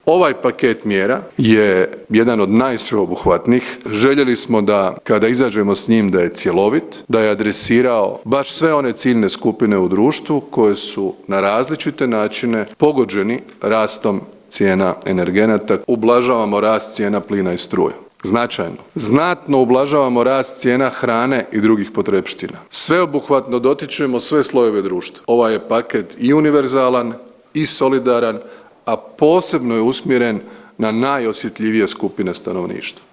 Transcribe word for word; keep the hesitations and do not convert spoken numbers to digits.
Ovaj paket mjera je jedan od najsveobuhvatnijih. Željeli smo da kada izađemo s njim da je cjelovit, da je adresirao baš sve one ciljne skupine u društvu koje su na različite načine pogođeni rastom cijena energenata. Ublažavamo rast cijena plina i struje. Značajno. Znatno ublažavamo rast cijena hrane i drugih potrepština. Sveobuhvatno dotičemo sve slojeve društva. Ovaj je paket i univerzalan i solidaran, a posebno je usmjeren na najosjetljivije skupine stanovništva.